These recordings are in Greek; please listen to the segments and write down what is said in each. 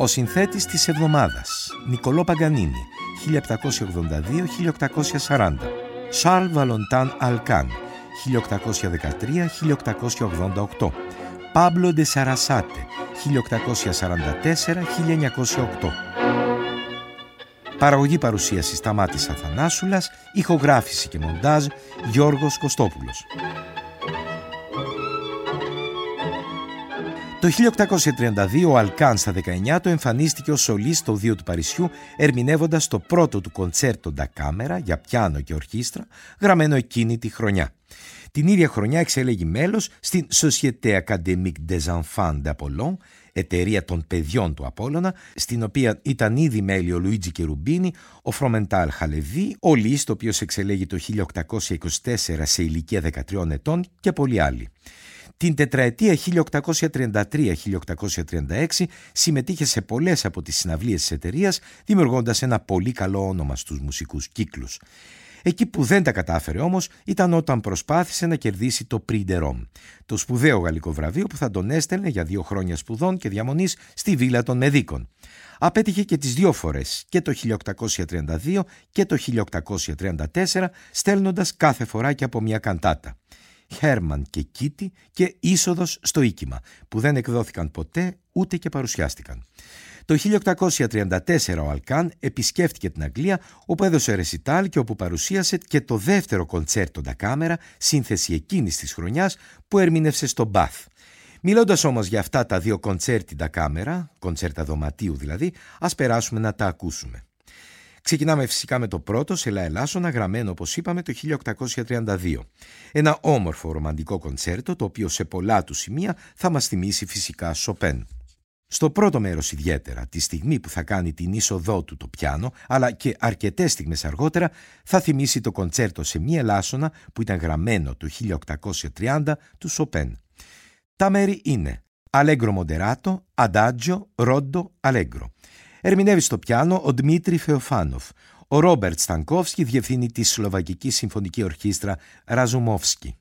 Ο συνθέτης της εβδομάδας, Νικολό Παγκανίνη, 1782-1840. Charles Valentin Alcan, 1813-1888. Pablo de Sarasate, 1844-1908. Παραγωγή παρουσίαση Σταμάτης Αθανάσουλας, ηχογράφηση και μοντάζ Γιώργος Κωστόπουλος. Το 1832 ο Αλκάν στα 19 του εμφανίστηκε ως σολίστ στο Οδείο του Παρισιού, ερμηνεύοντας το πρώτο του κοντσέρτο ντα κάμερα για πιάνο και ορχήστρα, γραμμένο εκείνη τη χρονιά. Την ίδια χρονιά εξέλεγε μέλος στην Société Académique des Enfants d'Apollon, εταιρεία των παιδιών του Απόλλωνα, στην οποία ήταν ήδη μέλη ο Λουίτζι Κερουμπίνη, ο Φρομεντάλ Χαλεβί, ο Λίστ, ο οποίος εξελέγει το 1824 σε ηλικία 13 ετών και πολλοί άλλοι. Την τετραετία 1833-1836 συμμετείχε σε πολλές από τις συναυλίες της εταιρείας, δημιουργώντας ένα πολύ καλό όνομα στους μουσικούς κύκλους. Εκεί που δεν τα κατάφερε όμως ήταν όταν προσπάθησε να κερδίσει το Prix de Rome, το σπουδαίο γαλλικό βραβείο που θα τον έστελνε για 2 χρόνια σπουδών και διαμονής στη Βίλα των Μεδίκων. Απέτυχε και τις 2 φορές, και το 1832 και το 1834, στέλνοντας κάθε φορά και από μια καντάτα. Χέρμαν και Κίτι και Είσοδος στο Οίκημα, που δεν εκδόθηκαν ποτέ ούτε και παρουσιάστηκαν. Το 1834 ο Αλκάν επισκέφτηκε την Αγγλία, όπου έδωσε ρεσιτάλ και όπου παρουσίασε και το δεύτερο κοντσέρτο ντα κάμερα, σύνθεση εκείνης της χρονιάς, που ερμήνευσε στο Μπαθ. Μιλώντας όμως για αυτά τα 2 κοντσέρτι ντα κάμερα, κοντσέρτα δωματίου δηλαδή, ας περάσουμε να τα ακούσουμε. Ξεκινάμε φυσικά με το πρώτο, σε λα ελάσσονα, γραμμένο όπως είπαμε το 1832. Ένα όμορφο ρομαντικό κοντσέρτο, το οποίο σε πολλά του σημεία θα μας θυμίσει φυσικά Σοπέν. Στο πρώτο μέρος ιδιαίτερα, τη στιγμή που θα κάνει την είσοδό του το πιάνο, αλλά και αρκετές στιγμές αργότερα, θα θυμίσει το κοντσέρτο σε μία ελάσσονα που ήταν γραμμένο το 1830 του Σοπέν. Τα μέρη είναι Allegro moderato, Adagio, Rondo, Allegro. Ερμηνεύει στο πιάνο ο Δημήτρη Φεοφάνοφ. Ο Ρόμπερτ Στανκόφσκι διευθύνει τη Σλοβακική Συμφωνική Ορχήστρα Ραζουμόφσκι.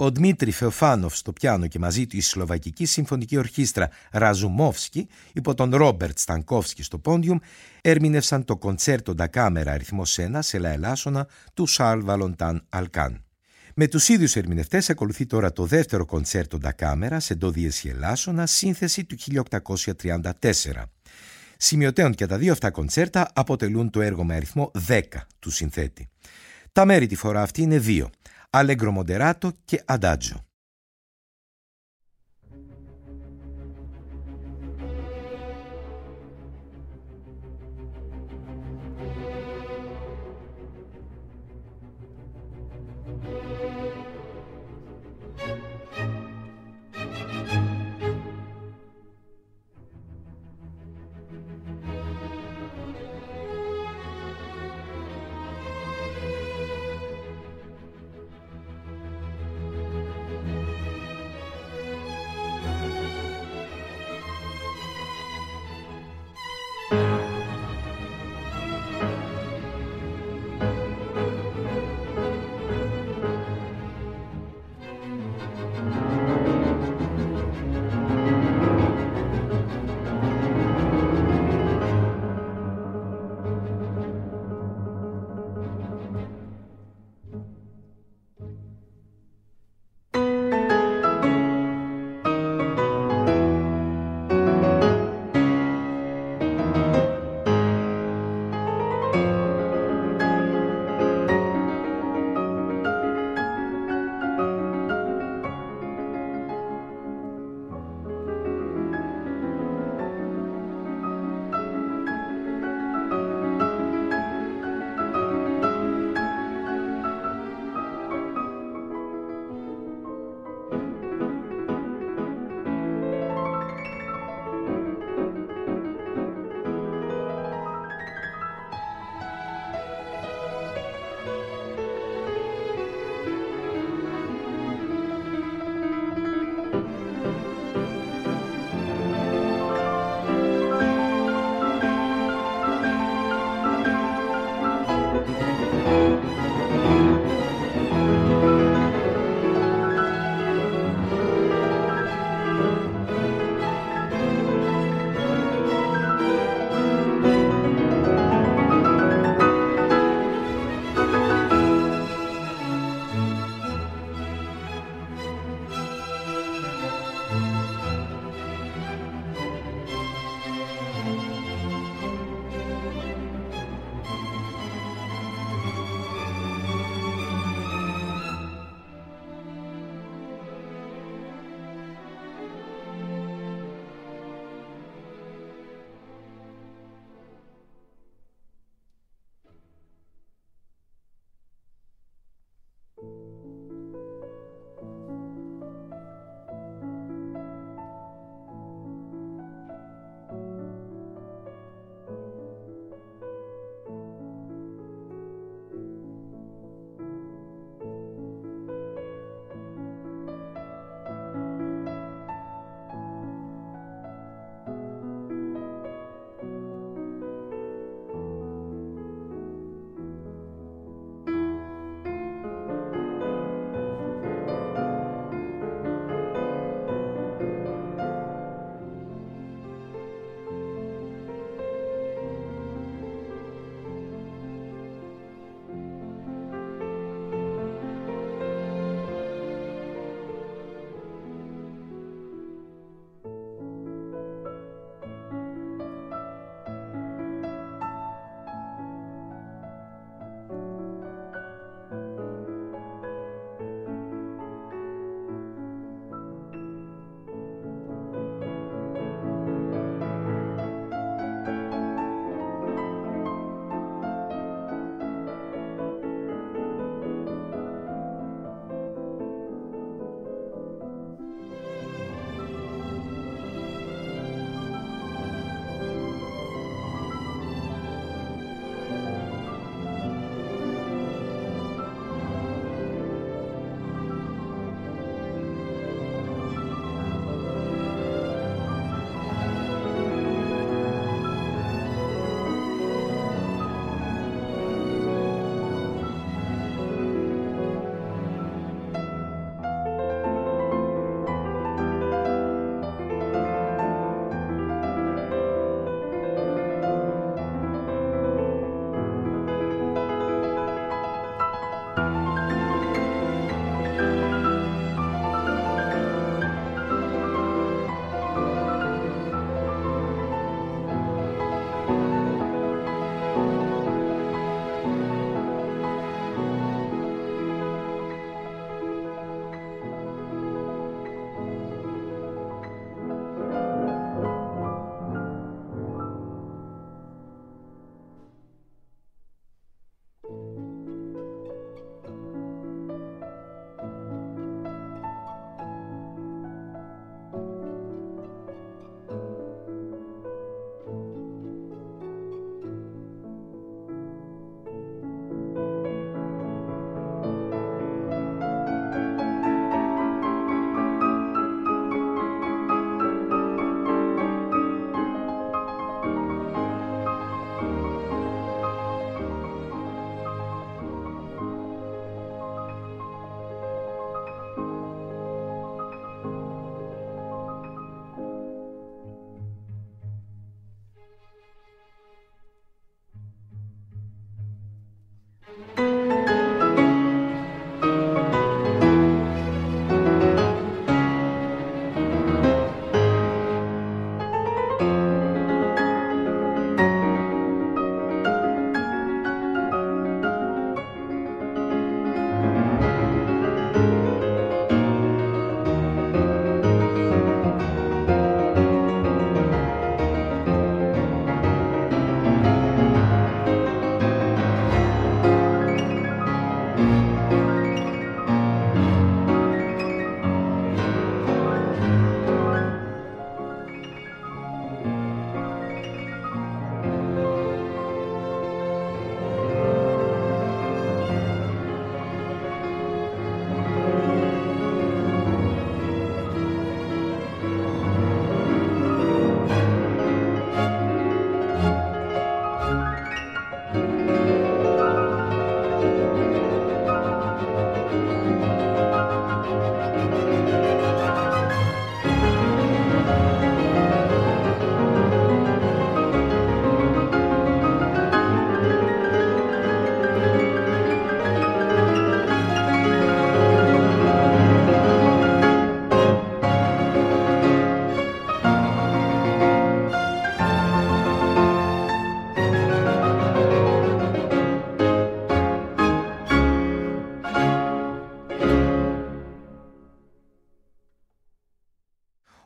Ο Δημήτρη Φεοφάνοφ στο πιάνο και μαζί του η Σλοβακική Συμφωνική Ορχήστρα Ραζουμόφσκι υπό τον Ρόμπερτ Στανκόφσκι στο πόντιουμ ερμήνευσαν το κοντσέρτο ντα κάμερα αριθμός 1 σε λα ελάσσονα του Σαρλ Βαλοντάν Αλκάν. Με τους ίδιους ερμηνευτές ακολουθεί τώρα το δεύτερο κοντσέρτο ντα κάμερα σε ντο διέση ελάσσονα σύνθεση του 1834. Σημειωτέων και τα δύο αυτά κοντσέρτα αποτελούν το έργο με αριθμό 10 του συνθέτη. Τα μέρη τη φορά αυτή είναι δύο, Allegro Moderato και Adagio.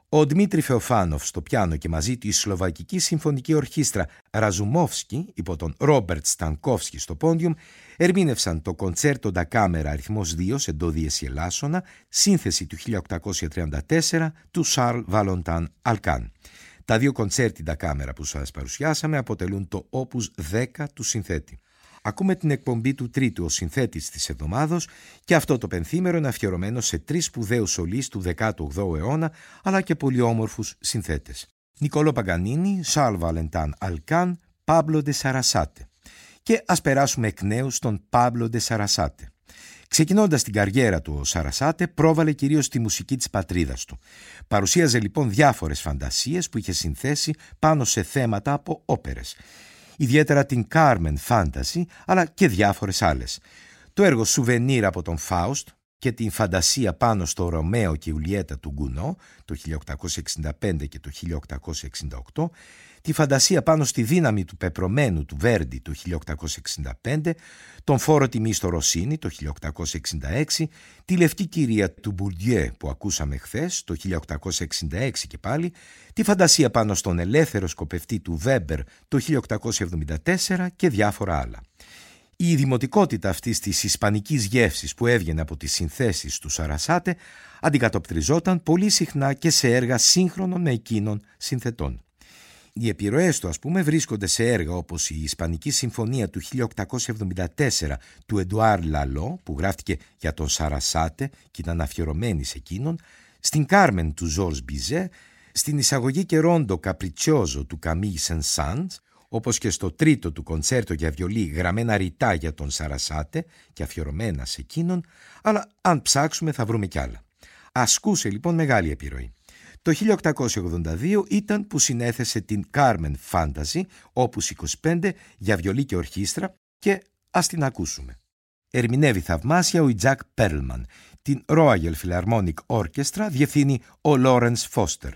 Ο Δημήτρη Φεοφάνοφ στο πιάνο και μαζί του η Σλοβακική Συμφωνική Ορχήστρα Ραζουμόφσκι υπό τον Ρόμπερτ Στανκόφσκι στο πόντιουμ ερμήνευσαν το κοντσέρτο ντα κάμερα αριθμός 2 σε ντο δίεση ελάσσονα, σύνθεση του 1834 του Σαρλ Βαλοντάν Αλκάν. Τα δύο κοντσέρτι ντα κάμερα που σας παρουσιάσαμε αποτελούν το όπους 10 του συνθέτη. Ακούμε την εκπομπή του τρίτου ως συνθέτης της εβδομάδος και αυτό το πενθήμερο είναι αφιερωμένο σε 3 σπουδαίους σολείς του 18ου αιώνα αλλά και πολυόμορφους συνθέτες. Νικόλο Παγκανίνη, Σαρλ Βαλοντάν Αλκάν, Πάμπλο ντε Σαρασάτε. Και ας περάσουμε εκ νέου στον Πάμπλο ντε Σαρασάτε. Ξεκινώντας την καριέρα του, ο Σαρασάτε πρόβαλε κυρίως τη μουσική της πατρίδας του. Παρουσίαζε λοιπόν διάφορες φαντασίες που είχε συνθέσει πάνω σε θέματα από όπερες. Ιδιαίτερα την Carmen Fantasy, αλλά και διάφορες άλλες. Το έργο Souvenir από τον Φάουστ και την φαντασία πάνω στο Ρωμαίο και Ιουλιέτα του Γκουνό το 1865 και το 1868, τη φαντασία πάνω στη δύναμη του πεπρωμένου του Βέρντι το 1865, τον φόρο τιμή στο Ροσίνι το 1866, τη λευκή κυρία του Μπουρντιέ που ακούσαμε χθες το 1866 και πάλι, τη φαντασία πάνω στον ελεύθερο σκοπευτή του Βέμπερ το 1874 και διάφορα άλλα. Η δημοτικότητα αυτής της ισπανικής γεύσης που έβγαινε από τις συνθέσεις του Σαρασάτε αντικατοπτριζόταν πολύ συχνά και σε έργα σύγχρονων με εκείνων συνθετών. Οι επιρροές του, βρίσκονται σε έργα όπως η Ισπανική Συμφωνία του 1874 του Εντουάρ Λαλό, που γράφτηκε για τον Σαρασάτε και ήταν αφιερωμένη σε εκείνον, στην Κάρμεν του Ζορς Μπιζέ, στην εισαγωγή και ρόντο Καπριτσιόζο του Καμίγ Σεν-Σαντς, όπως και στο τρίτο του κοντσέρτο για βιολί γραμμένα ρητά για τον Σαρασάτε και αφιερωμένα σε εκείνον, αλλά αν ψάξουμε θα βρούμε κι άλλα. Ασκούσε λοιπόν μεγάλη επιρροή. Το 1882 ήταν που συνέθεσε την Carmen Fantasy, όπους 25, για βιολί και ορχήστρα και ας την ακούσουμε. Ερμηνεύει θαυμάσια ο Ιτζάκ Πέρλμαν. Την Royal Philharmonic Orchestra διευθύνει ο Λόρενς Φώστερ.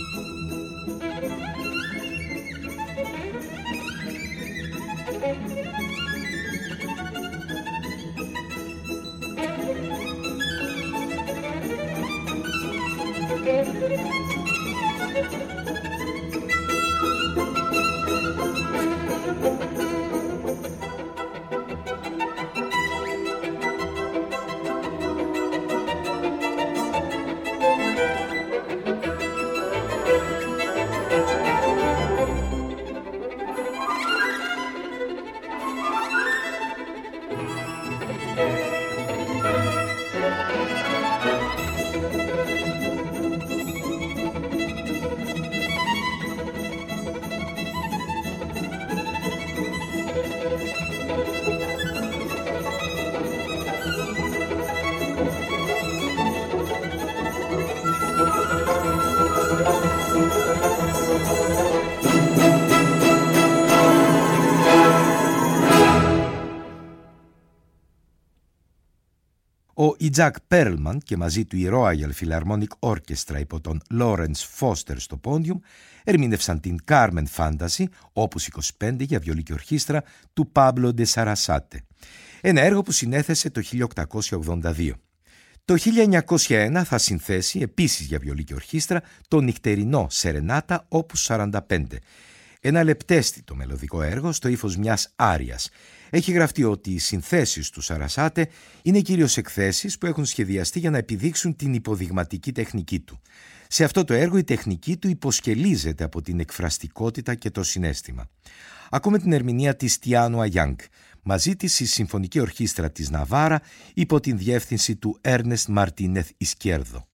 Ο Ιτζάκ Πέρλμαν και μαζί του η Royal Philharmonic Orchestra υπό τον Lawrence Foster στο πόντιουμ ερμήνευσαν την Carmen Fantasy, όπους 25 για βιολί και ορχήστρα του Pablo de Sarasate. Ένα έργο που συνέθεσε το 1882. Το 1901 θα συνθέσει επίσης για βιολί και ορχήστρα το νυχτερινό Σερενάτα όπους 45. Ένα λεπτέστητο μελωδικό έργο στο ύφος μιας άριας. Έχει γραφτεί ότι οι συνθέσεις του Σαρασάτε είναι κυρίως εκθέσεις που έχουν σχεδιαστεί για να επιδείξουν την υποδειγματική τεχνική του. Σε αυτό το έργο η τεχνική του υποσκελίζεται από την εκφραστικότητα και το συναίσθημα. Ακούμε την ερμηνεία της Τιάνου Αγιάνγκ, μαζί της η Συμφωνική Ορχήστρα της Ναβάρα υπό την διεύθυνση του Έρνεστ Μαρτίνεθ Ισκέρδο.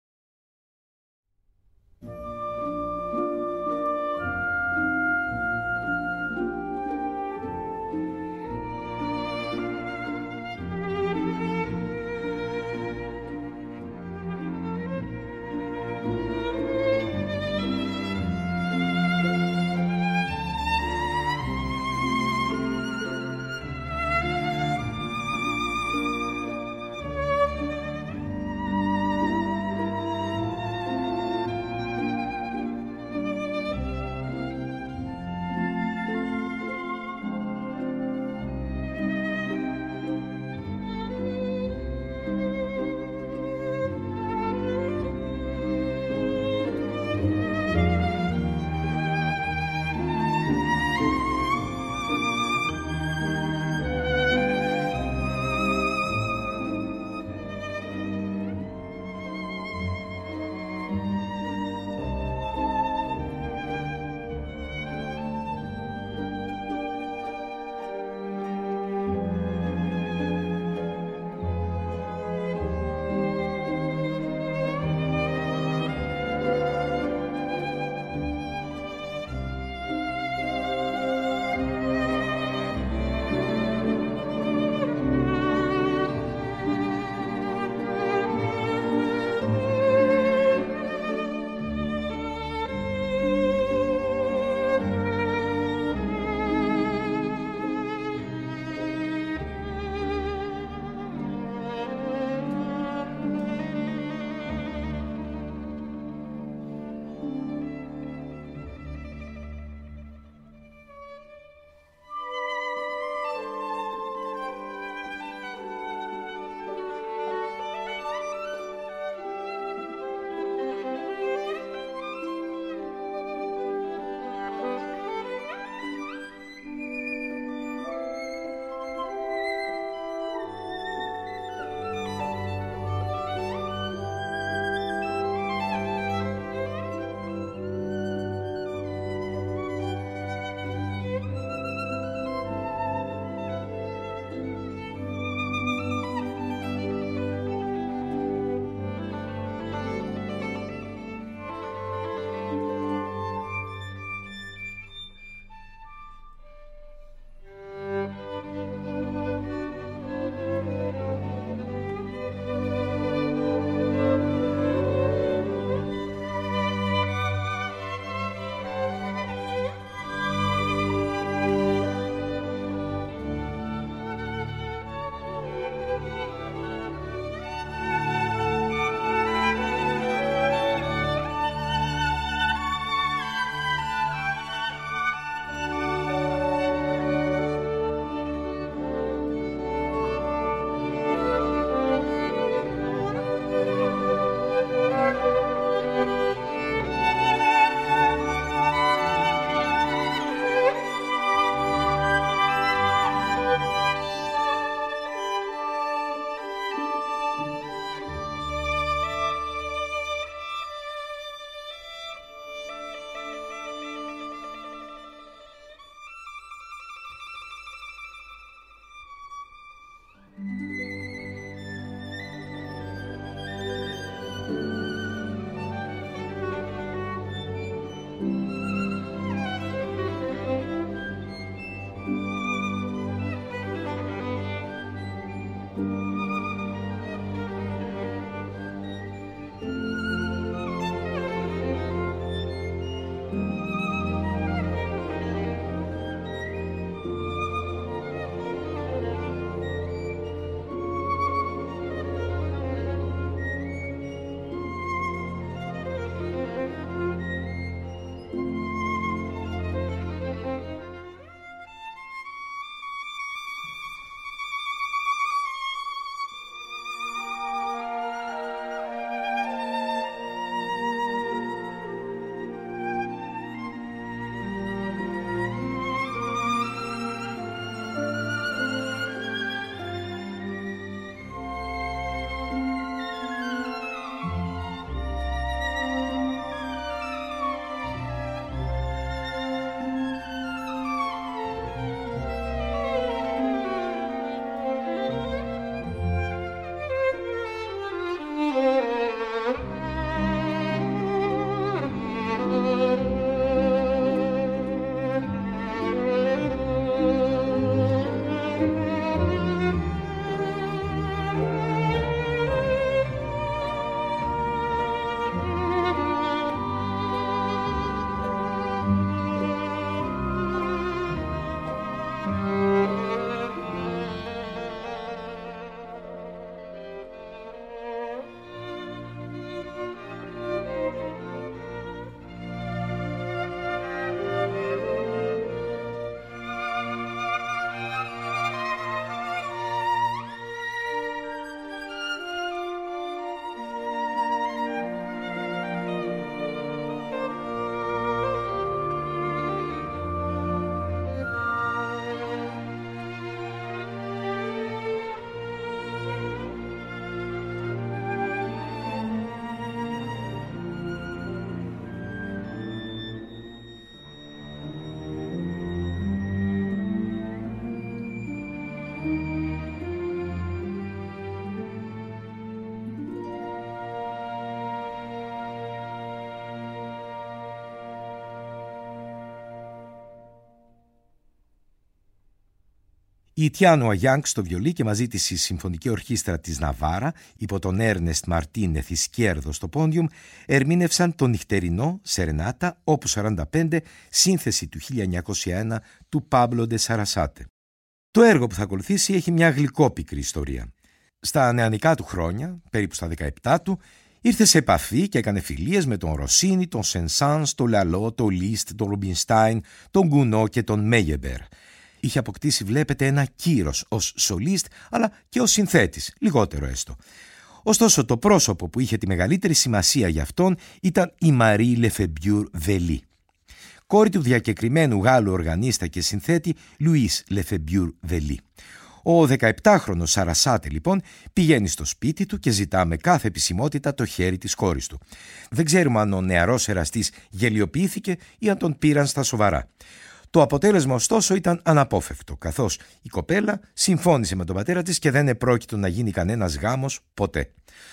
Η Τιάνο Αγιάνγκ στο βιολί και μαζί της η Συμφωνική Ορχήστρα της Ναβάρα υπό τον Έρνεστ Μαρτίνεθ Ισκέρδο στο πόντιουμ ερμήνευσαν το νυχτερινό Σερενάτα Όπους 45, σύνθεση του 1901 του Πάμπλο ντε Σαρασάτε. Το έργο που θα ακολουθήσει έχει μια γλυκόπικρη ιστορία. Στα νεανικά του χρόνια, περίπου στα 17 του, ήρθε σε επαφή και έκανε φιλίες με τον Ροσίνι, τον Σενσάνς, τον Λαλό, τον Λίστ, τον Ρουμπινστάιν, τον Γκουνό και τον Μέγεμπερ. Είχε αποκτήσει, βλέπετε, ένα κύρος ως σολίστ, αλλά και ως συνθέτης, λιγότερο έστω. Ωστόσο, το πρόσωπο που είχε τη μεγαλύτερη σημασία για αυτόν ήταν η Μαρί Λεφεμπιούρ Βελί, κόρη του διακεκριμένου Γάλλου οργανίστα και συνθέτη Λουίς Λεφεμπιούρ Βελί. Ο 17χρονος Σαρασάτε, λοιπόν, πηγαίνει στο σπίτι του και ζητά με κάθε επισημότητα το χέρι της κόρης του. Δεν ξέρουμε αν ο νεαρός εραστής γελιοποιήθηκε ή αν τον πήραν στα σοβαρά. Το αποτέλεσμα, ωστόσο, ήταν αναπόφευκτο, καθώς η κοπέλα συμφώνησε με τον πατέρα της και δεν επρόκειτο να γίνει κανένας γάμος ποτέ.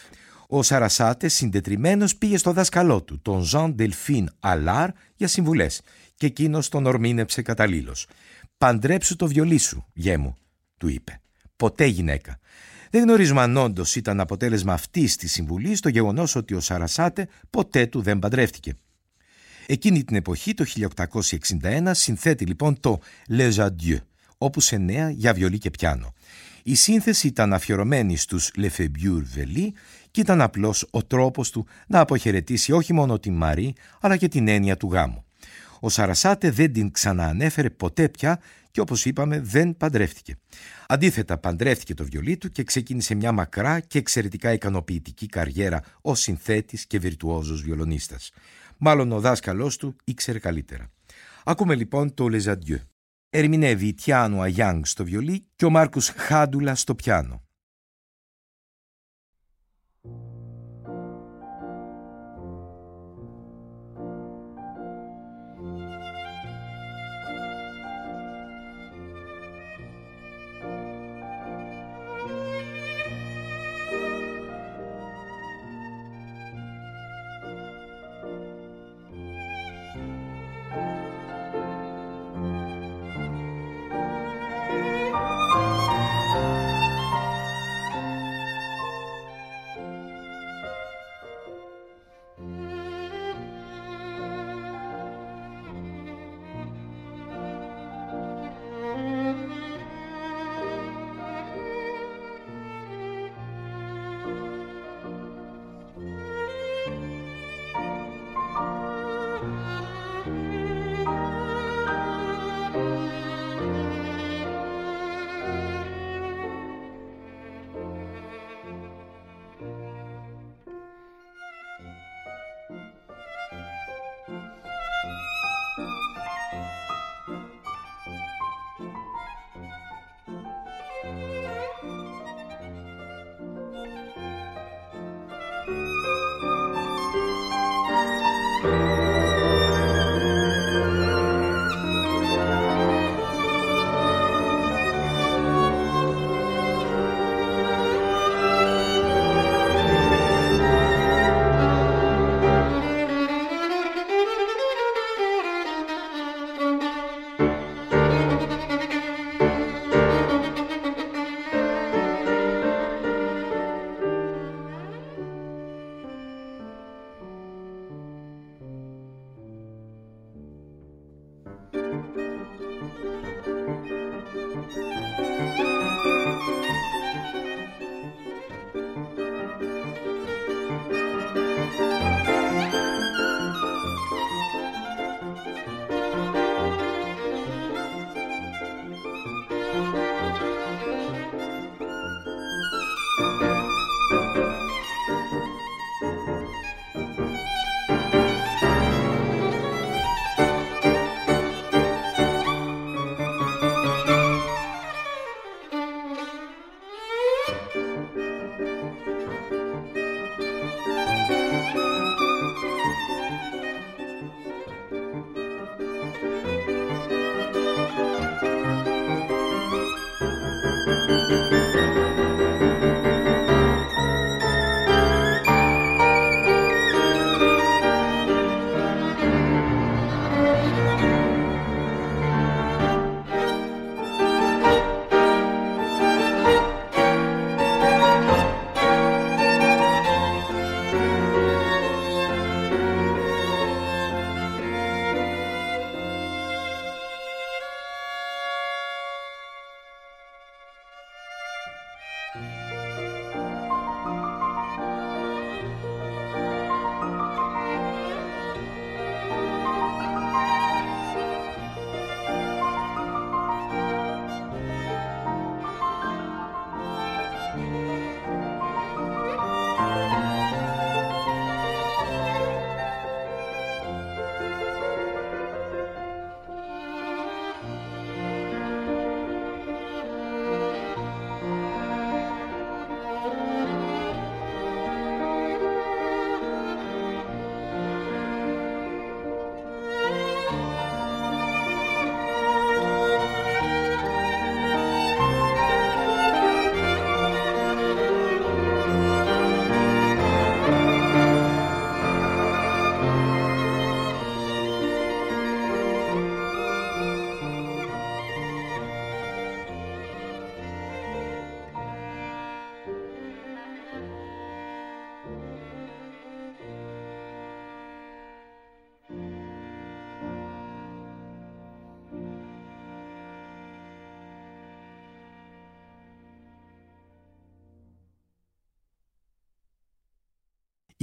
Ο Σαρασάτε συντετριμμένος πήγε στο δάσκαλό του, τον Ζαν Ντελφίν Αλάρ, για συμβουλές και εκείνος τον ορμήνεψε καταλήλως. «Παντρέψου το βιολί σου, γέ μου», του είπε. «Ποτέ γυναίκα». Δεν γνωρίζουμε αν όντως ήταν αποτέλεσμα αυτής της συμβουλής το γεγονός ότι ο Σαρασάτε ποτέ του δεν παντρεύτηκε. Εκείνη την εποχή, το 1861, συνθέτει λοιπόν το Les Adieux, Όπους 9 για βιολί και πιάνο. Η σύνθεση ήταν αφιερωμένη στους Λεφεμπιούρ Βελί και ήταν απλώς ο τρόπος του να αποχαιρετήσει όχι μόνο την Μαρί, αλλά και την έννοια του γάμου. Ο Σαρασάτε δεν την ξαναανέφερε ποτέ πια και, όπως είπαμε, δεν παντρεύτηκε. Αντίθετα, παντρεύτηκε το βιολί του και ξεκίνησε μια μακρά και εξαιρετικά ικανοποιητική καριέρα ως συνθέτης και βιρτουόζος βιολονίστας. Μάλλον ο δάσκαλός του ήξερε καλύτερα. Ακούμε λοιπόν το Les Adieux. Ερμηνεύει η Τιάνο Αγιάνγκ στο βιολί και ο Μάρκους Χάντουλα στο πιάνο.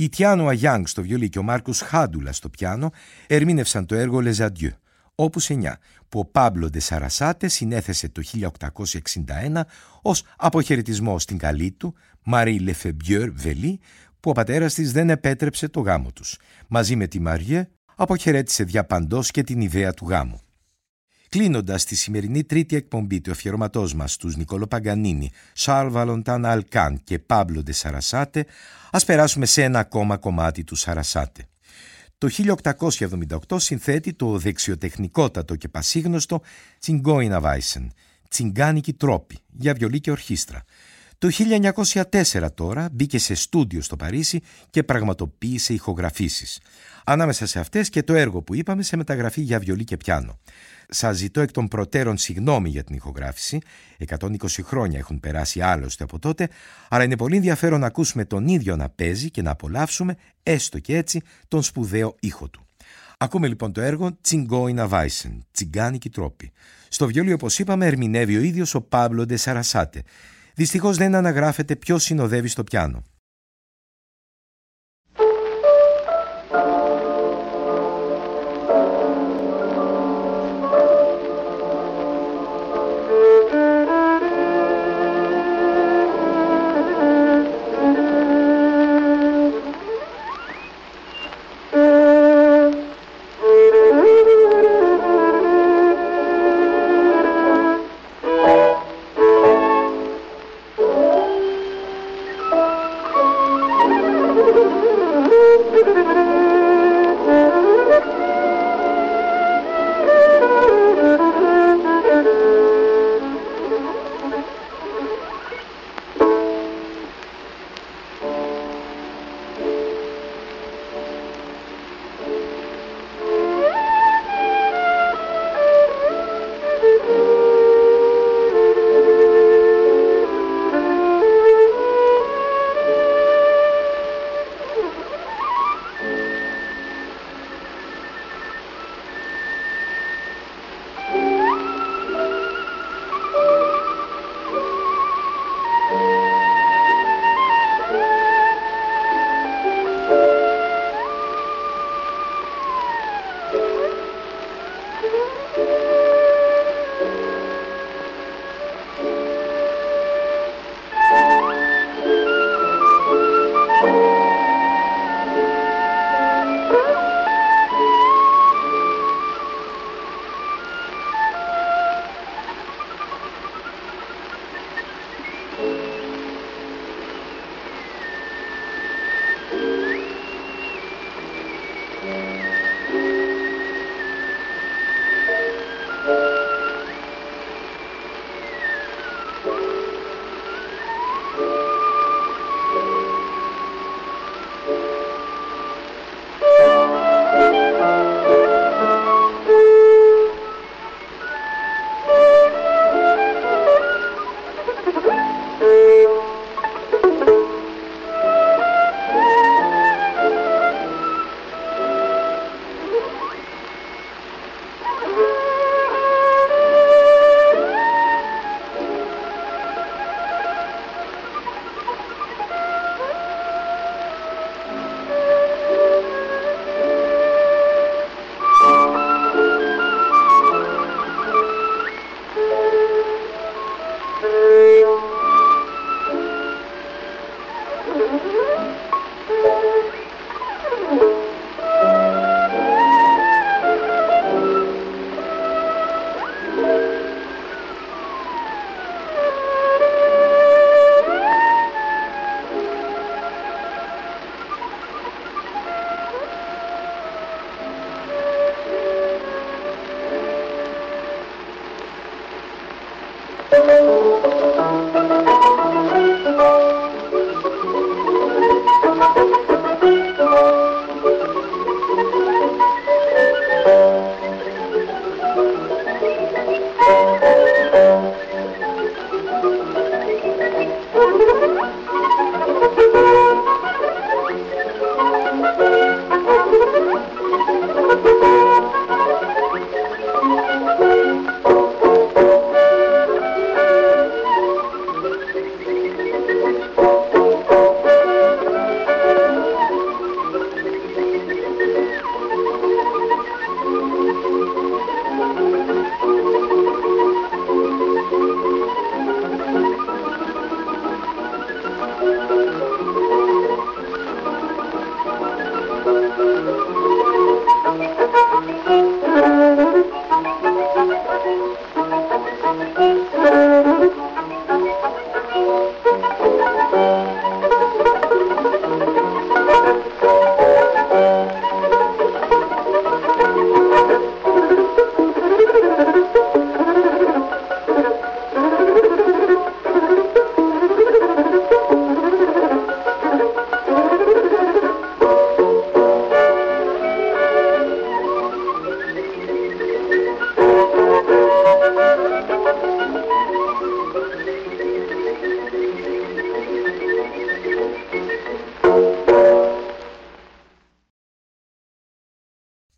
Οι Τιάνο Αγιάνγκ στο βιολί και ο Μάρκος Χάντουλα στο πιάνο ερμήνευσαν το έργο Les Adieux, όπους 9, που ο Πάμπλο ντε Σαρασάτε συνέθεσε το 1861 ως αποχαιρετισμό στην καλή του, Μαρί Λεφεμπιέρ Βελί, που ο πατέρας της δεν επέτρεψε το γάμο τους. Μαζί με τη Μαριέ αποχαιρέτησε διαπαντός και την ιδέα του γάμου. Κλείνοντας τη σημερινή τρίτη εκπομπή του αφιερωματός μας στους Νικόλο Παγκανίνη, Σαρλ Βαλοντάν Αλκάν και Πάμπλο ντε Σαρασάτε, ας περάσουμε σε ένα ακόμα κομμάτι του Σαρασάτε. Το 1878 συνθέτει το δεξιοτεχνικότατο και πασίγνωστο Τσιγκόινα Βάισεν, τσιγκάνικοι τρόποι, για βιολί και ορχήστρα. Το 1904 τώρα μπήκε σε στούντιο στο Παρίσι και πραγματοποίησε ηχογραφήσεις. Ανάμεσα σε αυτές και το έργο που είπαμε σε μεταγραφή για βιολί και πιάνο. Σας ζητώ εκ των προτέρων συγγνώμη για την ηχογράφηση. 120 χρόνια έχουν περάσει άλλωστε από τότε, αλλά είναι πολύ ενδιαφέρον να ακούσουμε τον ίδιο να παίζει και να απολαύσουμε, έστω και έτσι, τον σπουδαίο ήχο του. Ακούμε λοιπόν το έργο Τσιγκόινα Βάισεν, τσιγκάνικοι τρόποι. Στο βιολί, όπως είπαμε, ερμηνεύει ο ίδιος ο Πάμπλο ντε Σαρασάτε. Δυστυχώς δεν αναγράφεται ποιος συνοδεύει στο πιάνο.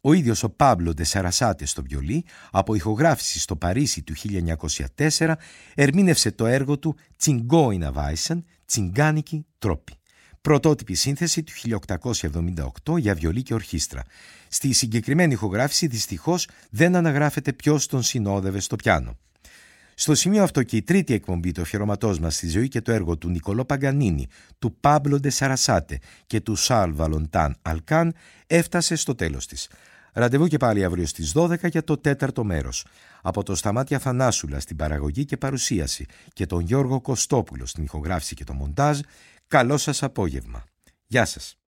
Ο ίδιος ο Πάμπλο ντε Σαρασάτε στο βιολί, από ηχογράφηση στο Παρίσι του 1904, ερμήνευσε το έργο του «Τσιγκόινα Βάισεν», «Τσιγκάνικοι τρόποι». Πρωτότυπη σύνθεση του 1878 για βιολί και ορχήστρα. Στη συγκεκριμένη ηχογράφηση δυστυχώς δεν αναγράφεται ποιος τον συνόδευε στο πιάνο. Στο σημείο αυτό και η τρίτη εκπομπή του αφιερωματός μας στη ζωή και το έργο του Νικολό Παγκανίνη, του Πάμπλο ντε Σαρασάτε και του Σαρλ Βαλοντάν Αλκάν έφτασε στο τέλος της. Ραντεβού και πάλι αύριο στις 12 για το τέταρτο μέρος. Από το Σταμάτη Αθανάσουλα στην παραγωγή και παρουσίαση και τον Γιώργο Κωστόπουλο στην ηχογράφηση και το μοντάζ, καλό σας απόγευμα. Γεια σας.